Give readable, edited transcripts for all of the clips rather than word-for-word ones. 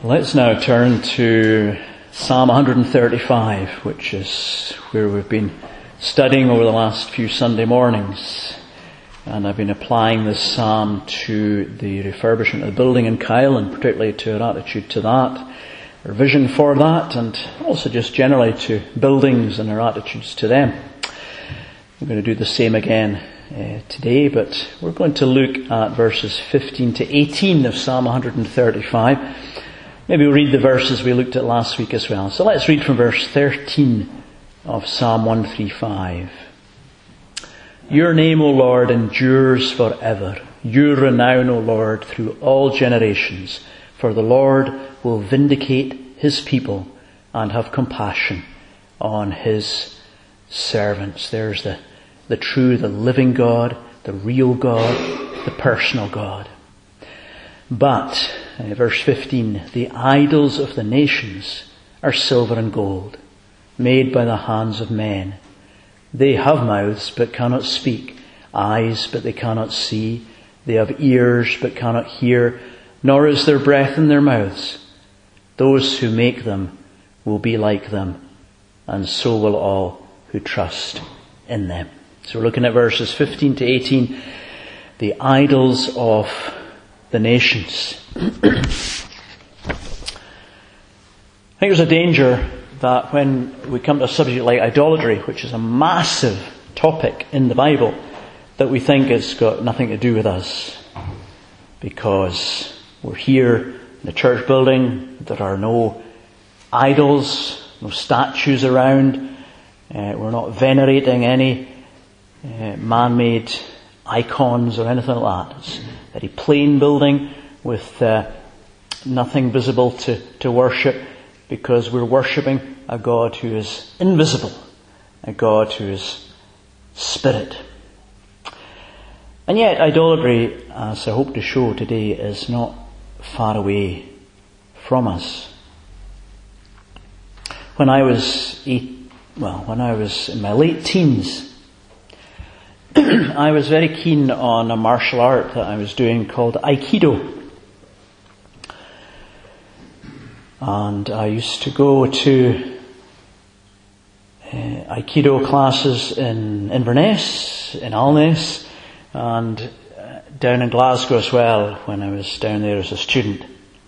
Let's now turn to Psalm 135, which is where we've been studying over the last few Sunday mornings. And I've been applying this psalm to the refurbishment of the building in Kyle, and particularly to our attitude to that, our vision for that, and also just generally to buildings and our attitudes to them. We're going to do the same again today, but we're going to look at verses 15 to 18 of Psalm 135. Maybe we'll read the verses we looked at last week as well. So let's read from verse 13 of Psalm 135. Your name, O Lord, endures forever. Your renown, O Lord, through all generations. For the Lord will vindicate his people and have compassion on his servants. There's the true, the living God, the real God, the personal God. But, verse 15, the idols of the nations are silver and gold, made by the hands of men. They have mouths but cannot speak, eyes but they cannot see. They have ears but cannot hear, nor is there breath in their mouths. Those who make them will be like them, and so will all who trust in them. So we're looking at verses 15 to 18, the idols of the nations. I think there's a danger that when we come to a subject like idolatry, which is a massive topic in the Bible, that we think it's got nothing to do with us. Because we're here in the church building, there are no idols, no statues around, we're not venerating any man-made icons or anything like that. It's a very plain building with nothing visible to worship, because we're worshipping a God who is invisible, a God who is spirit. And yet idolatry, as I hope to show today, is not far away from us. When I was in my late teens, I was very keen on a martial art that I was doing called Aikido. And I used to go to Aikido classes in Inverness, in Alness, and down in Glasgow as well when I was down there as a student.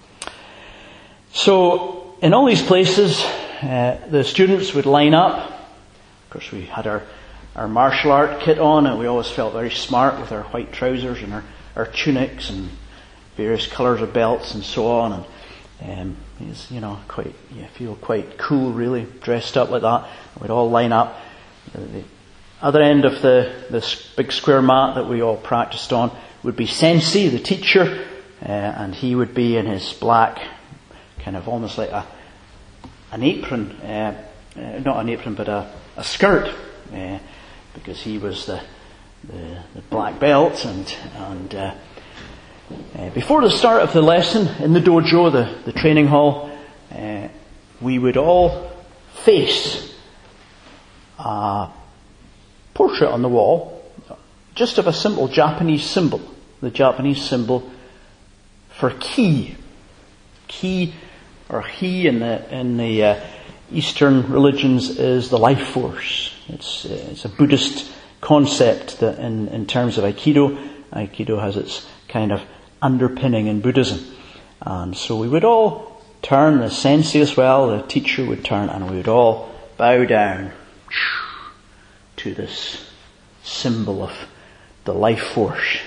So in all these places, the students would line up. Of course, we had our martial art kit on, and we always felt very smart with our white trousers and our tunics and various colours of belts and so on. And it's, you feel quite cool, really, dressed up like that. We'd all line up. The other end of this big square mat that we all practiced on would be Sensei, the teacher, and he would be in his black, kind of almost like an apron, not an apron, but a skirt, because he was the black belt, and before the start of the lesson in the dojo, the training hall, we would all face a portrait on the wall, just of a simple Japanese symbol, the Japanese symbol for ki. Ki, or hi in the Eastern religions, is the life force. It's a Buddhist concept that in terms of Aikido has its kind of underpinning in Buddhism. And so we would all turn, the sensei as well, the teacher would turn, and we would all bow down to this symbol of the life force.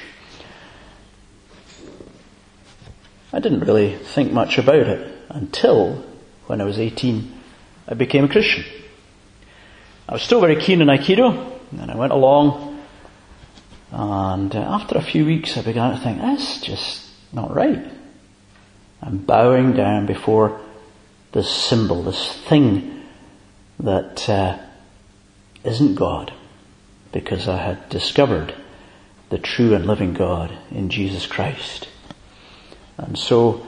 I didn't really think much about it until when I was 18, I became a Christian. I was still very keen on Aikido, and I went along. And after a few weeks, I began to think, that's just not right. I'm bowing down before this symbol, this thing that isn't God, because I had discovered the true and living God in Jesus Christ. And so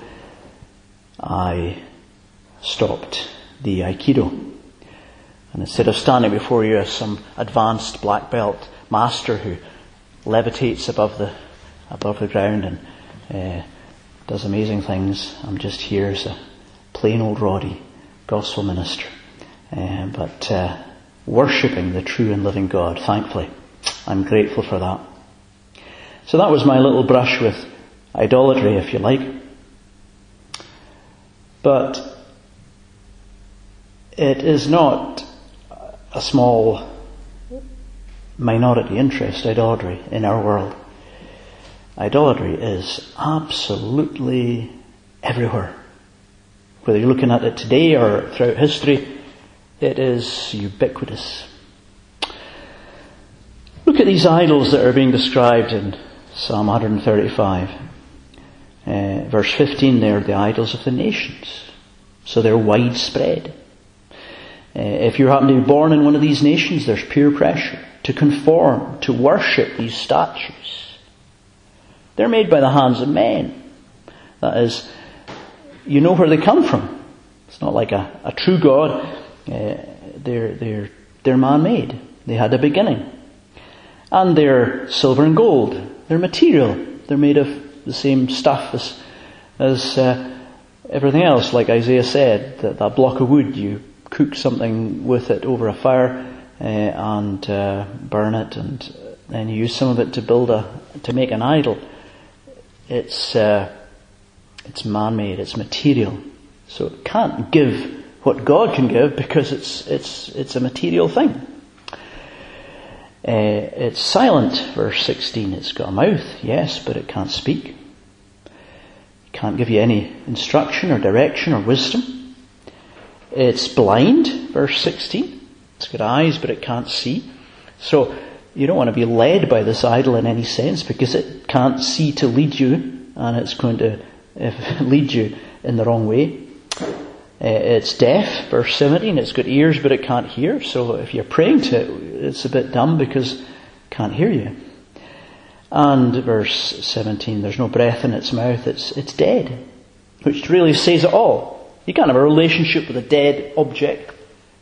I stopped the Aikido. And instead of standing before you as some advanced black belt master who levitates above the ground and does amazing things, I'm just here as plain old Roddy, gospel minister. But worshipping the true and living God, thankfully. I'm grateful for that. So that was my little brush with idolatry, if you like. But it is not a small minority interest, idolatry, in our world. Idolatry is absolutely everywhere. Whether you're looking at it today or throughout history, it is ubiquitous. Look at these idols that are being described in Psalm 135. Verse 15, they're the idols of the nations. So they're widespread. If you happen to be born in one of these nations, there's peer pressure to conform, to worship these statues. They're made by the hands of men. That is, you know where they come from. It's not like a true God. They're man-made. They had a beginning. And they're silver and gold. They're material. They're made of the same stuff as everything else. Like Isaiah said, that block of wood, you cook something with it over a fire and burn it, and then you use some of it to make an idol. It's man-made. It's material. So it can't give what God can give because it's a material thing. It's silent, verse 16. It's got a mouth, yes, but it can't speak. It can't give you any instruction or direction or wisdom. It's blind, verse 16. It's got eyes, but it can't see. So you don't want to be led by this idol in any sense because it can't see to lead you, and it's going to lead you in the wrong way. It's deaf, verse 17. It's got ears, but it can't hear. So if you're praying to it, it's a bit dumb because it can't hear you. And verse 17, there's no breath in its mouth. It's dead, which really says it all. You can't have a relationship with a dead object.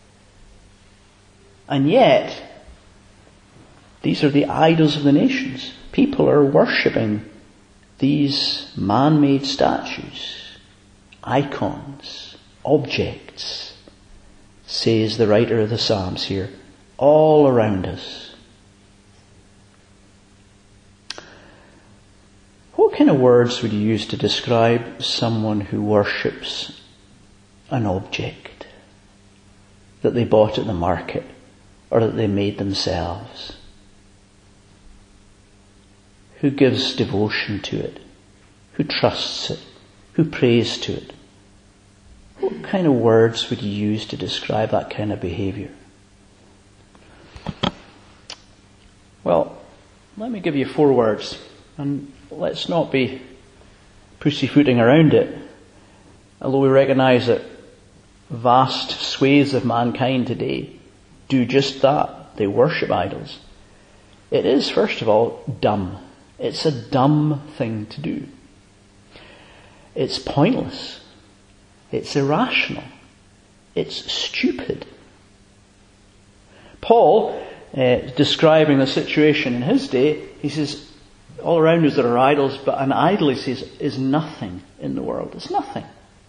And yet, these are the idols of the nations. People are worshipping these man-made statues, icons, objects, says the writer of the Psalms here, all around us. What kind of words would you use to describe someone who worships an object that they bought at the market or that they made themselves? Who gives devotion to it? Who trusts it? Who prays to it? What kind of words would you use to describe that kind of behavior? Well, let me give you 4 words, and let's not be pussyfooting around it. Although we recognize that vast swathes of mankind today do just that. They worship idols. It is, first of all, dumb. It's a dumb thing to do. It's pointless. It's irrational. It's stupid. Paul, describing the situation in his day, he says, all around us there are idols, but an idol, he says, is nothing in the world. It's nothing.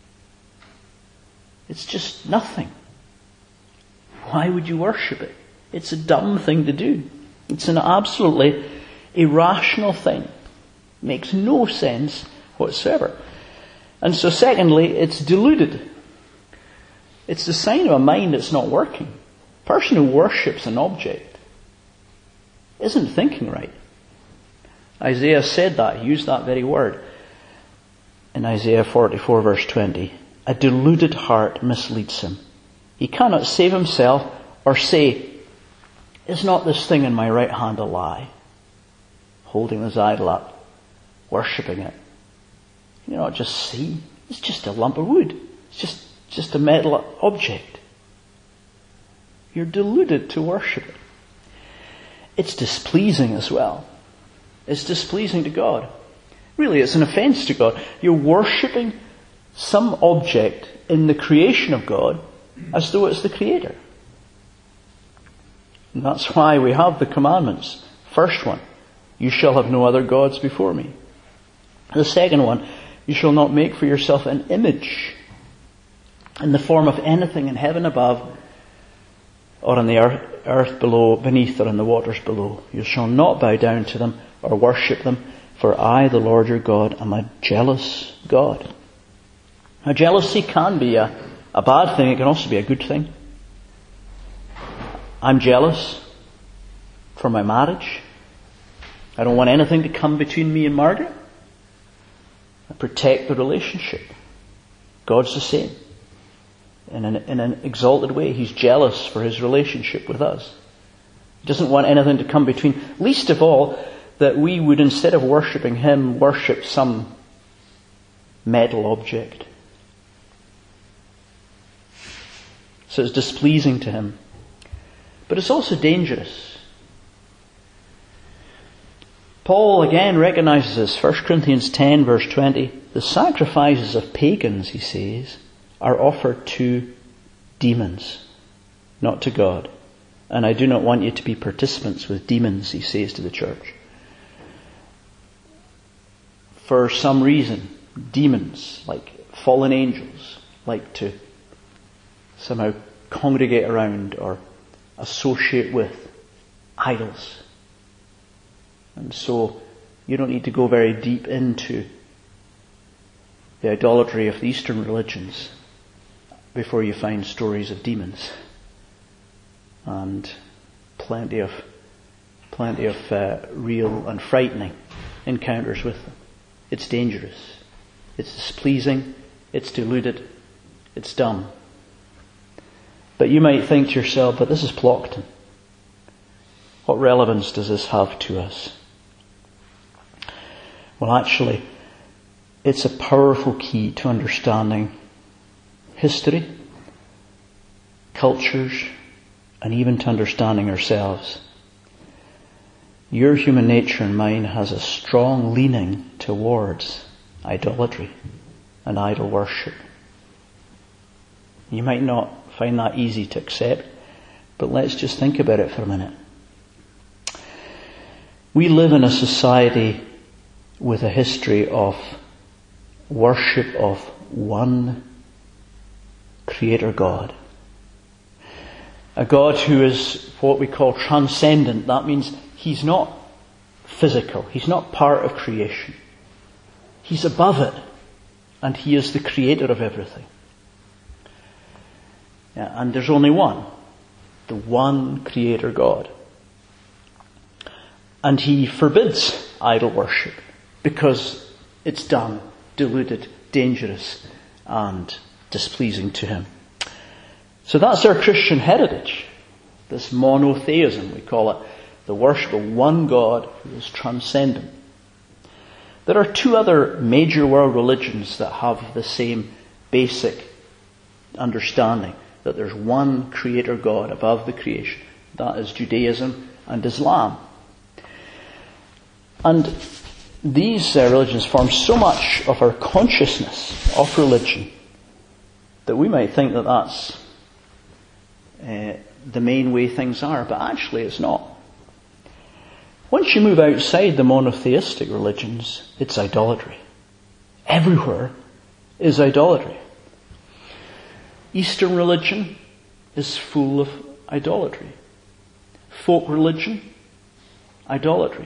It's just nothing. Why would you worship it? It's a dumb thing to do. It's an absolutely irrational thing. Makes no sense whatsoever. And so secondly, it's deluded. It's the sign of a mind that's not working. A person who worships an object isn't thinking right. Isaiah said that, he used that very word. In Isaiah 44 verse 20, a deluded heart misleads him. He cannot save himself or say, is not this thing in my right hand a lie? Holding this idol up, worshipping it. You know, just see, it's just a lump of wood. It's just a metal object. You're deluded to worship it. It's displeasing as well. It's displeasing to God. Really, it's an offense to God. You're worshipping some object in the creation of God as though it's the Creator. And that's why we have the commandments. First one, you shall have no other gods before me. The second one, you shall not make for yourself an image in the form of anything in heaven above, or on the earth below, beneath, or in the waters below. You shall not bow down to them or worship them, for I, the Lord your God, am a jealous God. Now, jealousy can be a bad thing. It can also be a good thing. I'm jealous for my marriage. I don't want anything to come between me and Margaret. I protect the relationship. God's the same. In an exalted way, He's jealous for His relationship with us. He doesn't want anything to come between. Least of all, that we would, instead of worshipping Him, worship some metal object. So it's displeasing to Him. But it's also dangerous. Paul again recognizes this. 1 Corinthians 10 verse 20. The sacrifices of pagans, he says, are offered to demons, not to God. And I do not want you to be participants with demons, he says to the church. For some reason, demons, like fallen angels, like to somehow congregate around or associate with idols. And so you don't need to go very deep into the idolatry of the Eastern religions before you find stories of demons and plenty of real and frightening encounters with them. It's dangerous. It's displeasing. It's deluded. It's dumb. But you might think to yourself, but this is Plockton. What relevance does this have to us? Well, actually, it's a powerful key to understanding history, cultures, and even to understanding ourselves. Your human nature and mine has a strong leaning towards idolatry and idol worship. You might not find that easy to accept, but let's just think about it for a minute. We live in a society with a history of worship of one Creator God. A God who is what we call transcendent. That means He's not physical. He's not part of creation. He's above it. And He is the Creator of everything. Yeah, and there's only one. The one Creator God. And He forbids idol worship because it's dumb, deluded, dangerous, and displeasing to Him. So that's our Christian heritage. This monotheism, we call it, the worship of one God who is transcendent. There are two other major world religions that have the same basic understanding, that there's one Creator God above the creation. That is Judaism and Islam. And these religions form so much of our consciousness of religion that we might think that that's the main way things are, but actually it's not. Once you move outside the monotheistic religions, it's idolatry. Everywhere is idolatry. Eastern religion is full of idolatry. Folk religion, idolatry.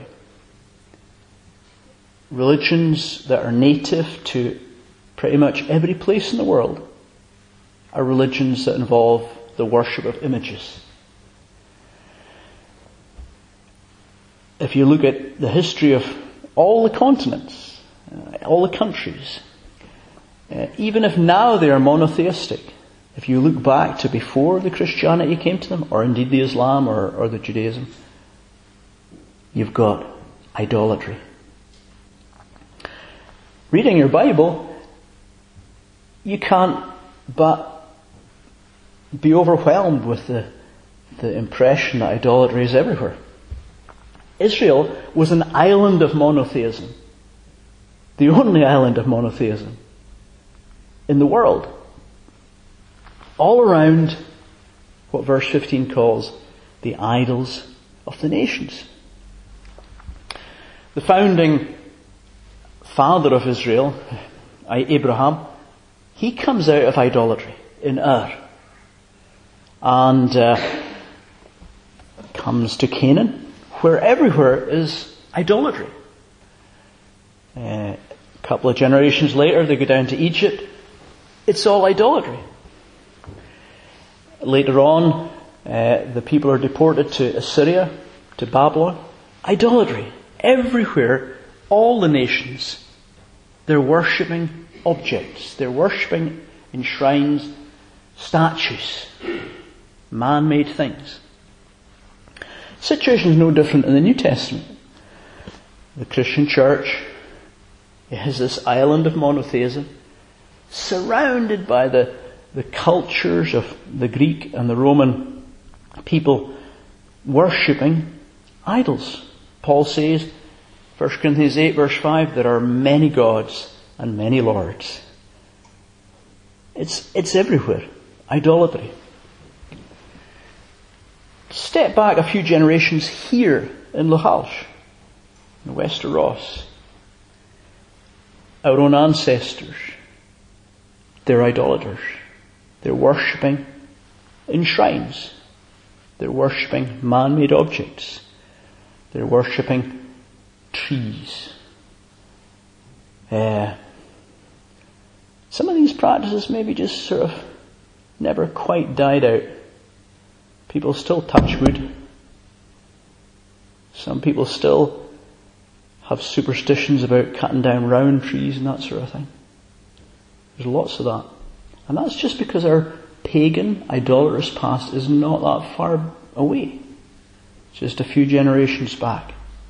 Religions that are native to pretty much every place in the world are religions that involve the worship of images. If you look at the history of all the continents, all the countries, even if now they are monotheistic, if you look back to before the Christianity came to them, or indeed the Islam or the Judaism, you've got idolatry. Reading your Bible, you can't but be overwhelmed with the impression that idolatry is everywhere. Israel was an island of monotheism. The only island of monotheism in the world. All around what verse 15 calls the idols of the nations. The founding father of Israel, Abraham, he comes out of idolatry. in Ur. And comes to Canaan, where everywhere is idolatry. A couple of generations later, they go down to Egypt. It's all idolatry. Later on, the people are deported to Assyria, to Babylon. Idolatry. Everywhere, all the nations, they're worshipping objects. They're worshipping in shrines, statues, man-made things. The situation is no different in the New Testament. The Christian church is this island of monotheism, surrounded by the cultures of the Greek and the Roman people worshipping idols. Paul says, 1 Corinthians 8 verse 5, there are many gods and many lords. It's everywhere. Idolatry. Step back a few generations here in Lahalsh, in Wester Ross. Our own ancestors, they're idolaters. They're worshipping in shrines. They're worshipping man-made objects. They're worshipping trees. Some of these practices maybe just sort of never quite died out. People still touch wood. Some people still have superstitions about cutting down round trees and that sort of thing. There's lots of that. And that's just because our pagan, idolatrous past is not that far away. Just a few generations back.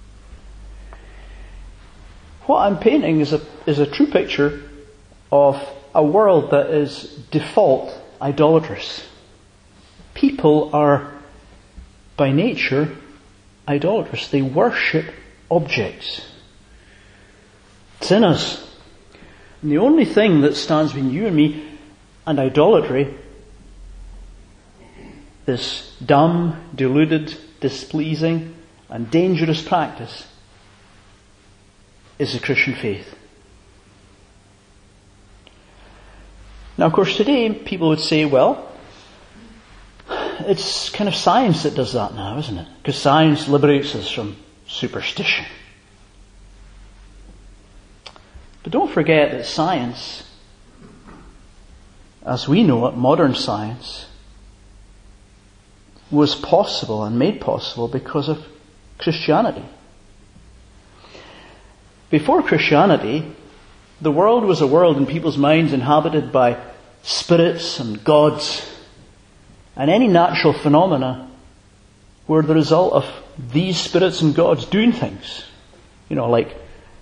What I'm painting is a true picture of a world that is default idolatrous. People are, by nature, idolatrous. They worship objects. It's in us. And the only thing that stands between you and me and idolatry, this dumb, deluded, displeasing, and dangerous practice, is the Christian faith. Now, of course, today people would say, well, it's kind of science that does that now, isn't it? Because science liberates us from superstition. But don't forget that science, as we know it, modern science, was possible and made possible because of Christianity. Before Christianity, the world was a world in people's minds inhabited by spirits and gods, and any natural phenomena were the result of these spirits and gods doing things. You know, like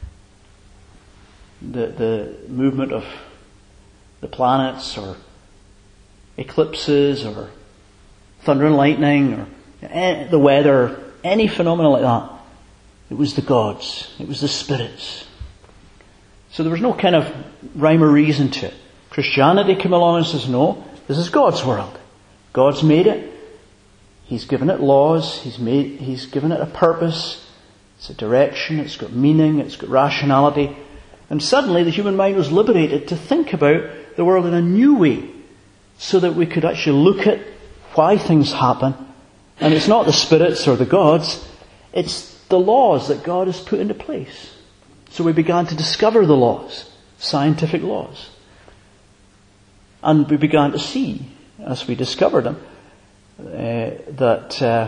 the movement of the planets, or eclipses, or thunder and lightning, or the weather, any phenomena like that. It was the gods. It was the spirits. So there was no kind of rhyme or reason to it. Christianity came along and says, no, this is God's world. God's made it. He's given it laws. He's given it a purpose. It's a direction. It's got meaning. It's got rationality. And suddenly the human mind was liberated to think about the world in a new way, so that we could actually look at why things happen. And it's not the spirits or the gods. It's the laws that God has put into place. So we began to discover the laws, scientific laws. And we began to see, as we discovered them, that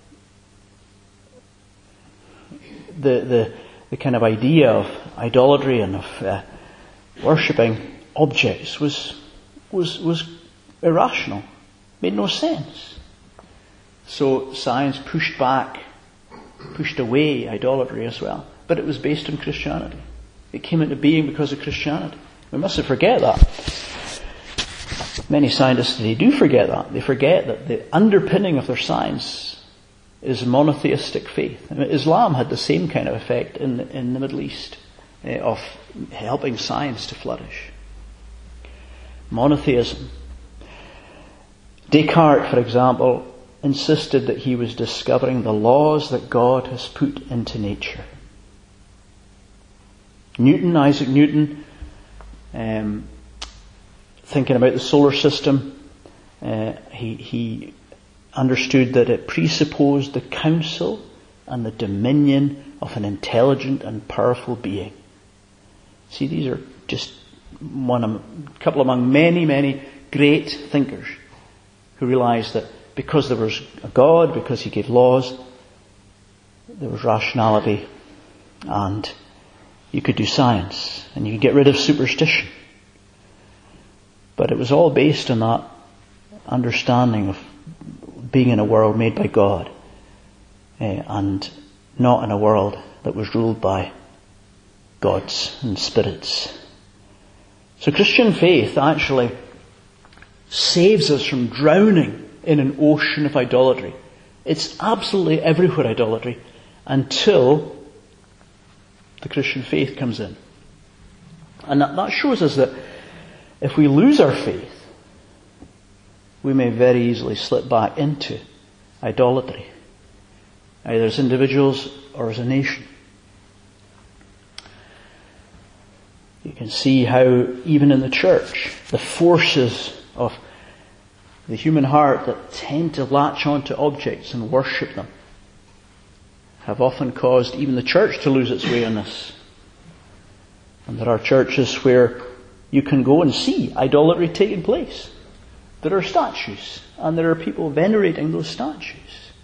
the kind of idea of idolatry and of worshipping objects was irrational, made no sense. So science pushed away idolatry as well. But it was based on Christianity. It came into being because of Christianity. We mustn't forget that. Many scientists today do forget that. They forget that the underpinning of their science is monotheistic faith. I mean, Islam had the same kind of effect in the Middle East, of helping science to flourish. Monotheism. Descartes, for example, insisted that he was discovering the laws that God has put into nature. Isaac Newton, thinking about the solar system, he understood that it presupposed the counsel and the dominion of an intelligent and powerful being. See, these are just a couple among many, many great thinkers who realized that because there was a God, because he gave laws, there was rationality, and you could do science, and you could get rid of superstition. But it was all based on that understanding of being in a world made by God, and not in a world that was ruled by gods and spirits. So Christian faith actually saves us from drowning in an ocean of idolatry. It's absolutely everywhere idolatry until the Christian faith comes in. And that shows us that if we lose our faith, we may very easily slip back into idolatry, either as individuals or as a nation. You can see how even in the church, the forces of the human heart that tend to latch onto objects and worship them have often caused even the church to lose its way on this. And there are churches where you can go and see idolatry taking place. There are statues, and there are people venerating those statues.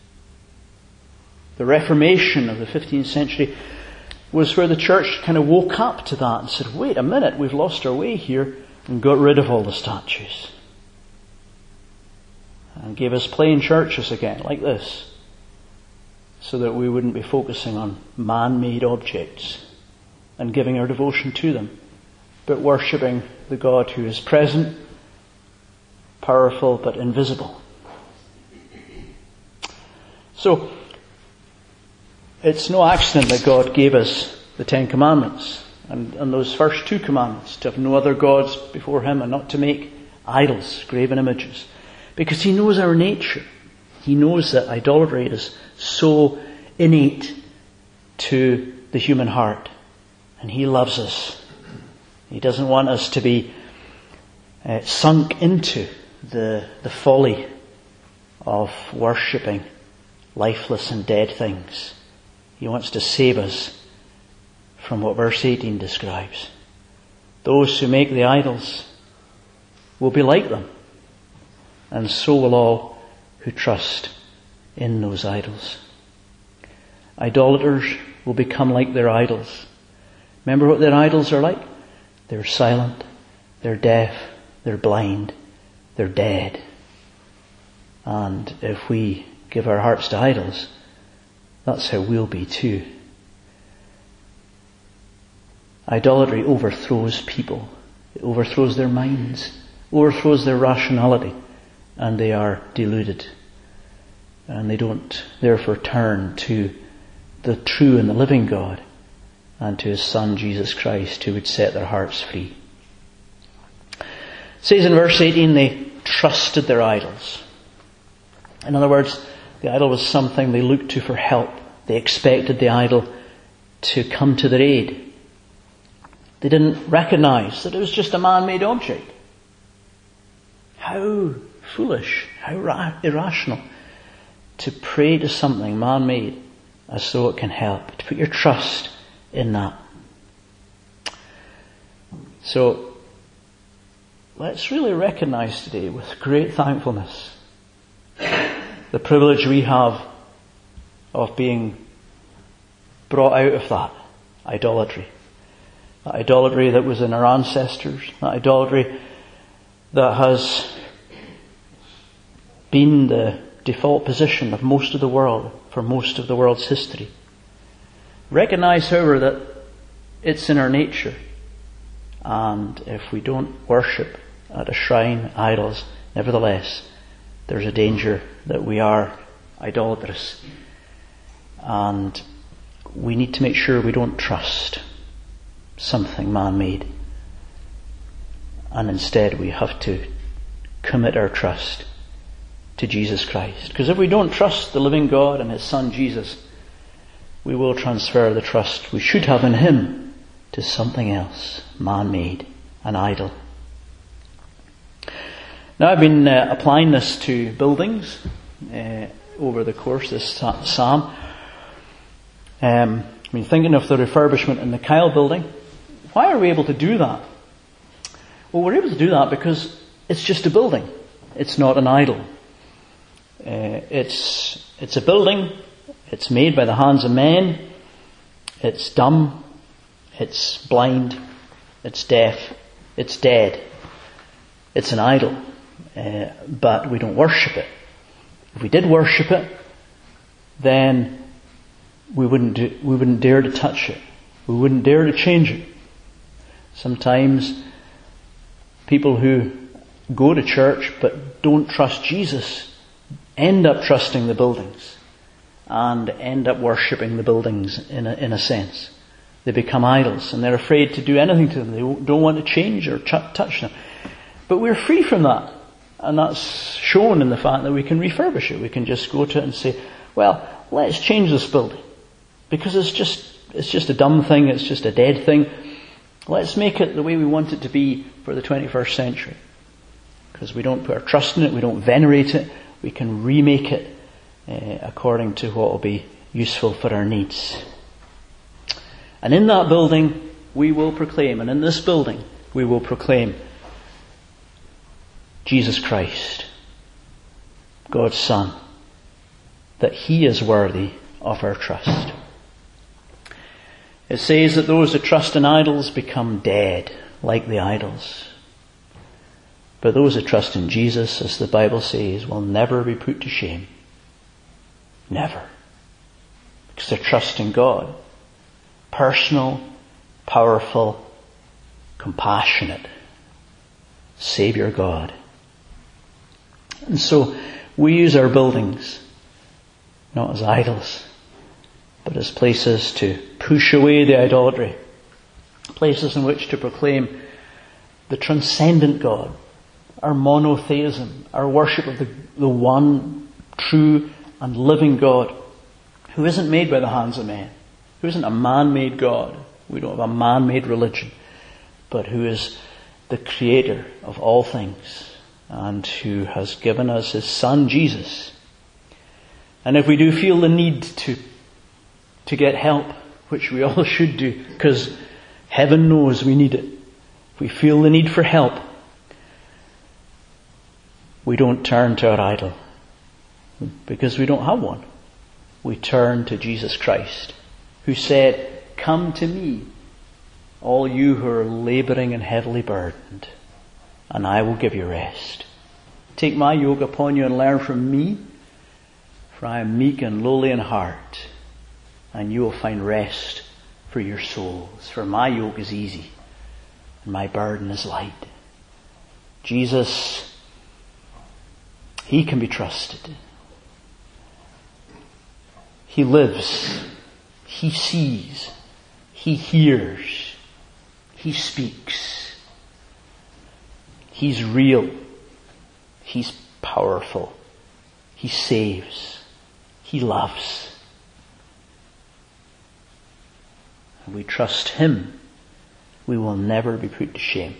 The Reformation of the 15th century was where the church kind of woke up to that and said, wait a minute, we've lost our way here, and got rid of all the statues. And gave us plain churches again, like this, so that we wouldn't be focusing on man-made objects and giving our devotion to them, but worshipping the God who is present, powerful, but invisible. So, it's no accident that God gave us the Ten Commandments, and those first two commandments, to have no other gods before him and not to make idols, graven images. Because he knows our nature. He knows that idolatry is so innate to the human heart. And he loves us. He doesn't want us to be sunk into the folly of worshipping lifeless and dead things. He wants to save us from what verse 18 describes. Those who make the idols will be like them, and so will all who trust in those idols. Idolaters will become like their idols. Remember what their idols are like? They're silent, they're deaf, they're blind, they're dead. And if we give our hearts to idols, that's how we'll be too. Idolatry overthrows people. It overthrows their minds, overthrows their rationality, and they are deluded. And they don't therefore turn to the true and the living God and to his Son Jesus Christ, who would set their hearts free. It says in verse 18, they trusted their idols. In other words, the idol was something they looked to for help. They expected the idol to come to their aid. They didn't recognize that it was just a man-made object. How foolish, how irrational to pray to something man-made as though it can help, to put your trust in that. So, let's really recognize today with great thankfulness the privilege we have of being brought out of that idolatry. That idolatry that was in our ancestors, that idolatry that has been the default position of most of the world for most of the world's history. Recognize, however, that it's in our nature, and if we don't worship at a shrine idols, nevertheless, there's a danger that we are idolatrous, and we need to make sure we don't trust something man-made, and instead we have to commit our trust to Jesus Christ. Because if we don't trust the living God and his Son Jesus, we will transfer the trust we should have in him to something else, man-made, an idol. Now I've been applying this to buildings over the course of this psalm. I've been thinking of the refurbishment in the Kyle building. Why are we able to do that? Well, we're able to do that because it's just a building. It's not an idol. It's a building. It's made by the hands of men. It's dumb. It's blind. It's deaf. It's dead. It's an idol. But we don't worship it. If we did worship it, then we wouldn't dare to touch it. We wouldn't dare to change it. Sometimes people who go to church but don't trust Jesus end up trusting the buildings and end up worshipping the buildings in a sense. They become idols and they're afraid to do anything to them. They don't want to change or touch them. But we're free from that. And that's shown in the fact that we can refurbish it. We can just go to it and say, well, let's change this building. Because it's just a dumb thing, it's just a dead thing. Let's make it the way we want it to be for the 21st century. Because we don't put our trust in it, we don't venerate it, we can remake it according to what will be useful for our needs. And in that building we will proclaim, and in this building we will proclaim Jesus Christ, God's Son, that He is worthy of our trust. It says that those who trust in idols become dead, like the idols. But those who trust in Jesus, as the Bible says, will never be put to shame. Never. Because they're trusting God. Personal, powerful, compassionate Saviour God. And so we use our buildings not as idols, but as places to push away the idolatry, places in which to proclaim the transcendent God, our monotheism, our worship of the one true and living God, who isn't made by the hands of men, who isn't a man-made God. We don't have a man-made religion, but who is the creator of all things and who has given us His Son, Jesus. And if we do feel the need to get help, which we all should do, because heaven knows we need it. If we feel the need for help, we don't turn to our idol, because we don't have one. We turn to Jesus Christ, who said, "Come to me, all you who are labouring and heavily burdened, and I will give you rest. Take my yoke upon you and learn from me, for I am meek and lowly in heart, and you will find rest for your souls. For my yoke is easy, and my burden is light." Jesus, He can be trusted. He lives. He sees. He hears. He speaks. He's real. He's powerful. He saves. He loves. And we trust Him. We will never be put to shame.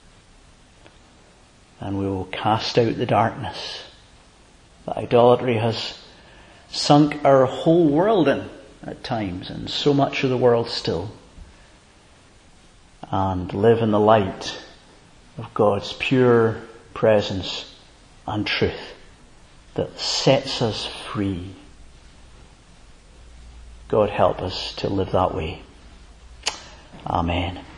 And we will cast out the darkness that idolatry has sunk our whole world in at times, and so much of the world still, and live in the light of God's pure presence and truth that sets us free. God help us to live that way. Amen.